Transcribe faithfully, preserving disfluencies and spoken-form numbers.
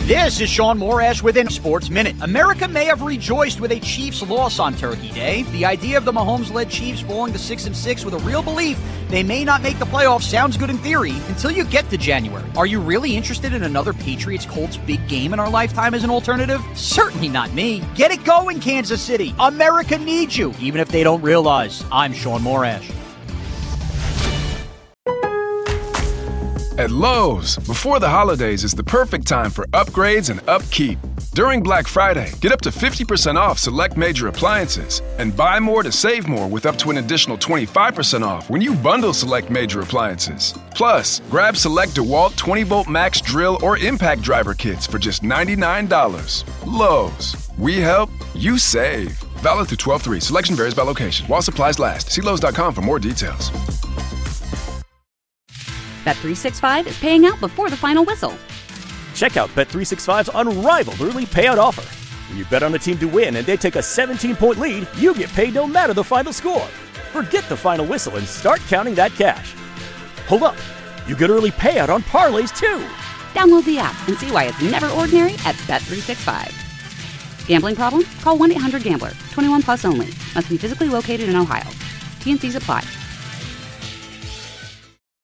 This is Sean Morash with a Sports Minute. America may have rejoiced with a Chiefs loss on Turkey Day. The idea of the Mahomes-led Chiefs falling to six and six with a real belief they may not make the playoffs sounds good in theory until you get to January. Are you really interested in another Patriots-Colts big game in our lifetime as an alternative? Certainly not me. Get it going, Kansas City. America needs you, even if they don't realize. I'm Sean Morash. At Lowe's, before the holidays is the perfect time for upgrades and upkeep. During Black Friday, get up to fifty percent off select major appliances and buy more to save more with up to an additional twenty-five percent off when you bundle select major appliances. Plus, grab select DeWalt twenty volt max drill or impact driver kits for just ninety-nine dollars. Lowe's, we help, you save. Valid through twelve three. Selection varies by location. While supplies last. See Lowe's dot com for more details. Bet three sixty-five is paying out before the final whistle. Check out Bet three sixty-five's unrivaled early payout offer. When you bet on a team to win and they take a seventeen-point lead, you get paid no matter the final score. Forget the final whistle and start counting that cash. Hold up. You get early payout on parlays, too. Download the app and see why it's never ordinary at Bet three sixty-five. Gambling problem? Call one eight hundred gambler. twenty-one plus only. Must be physically located in Ohio. T and C's apply.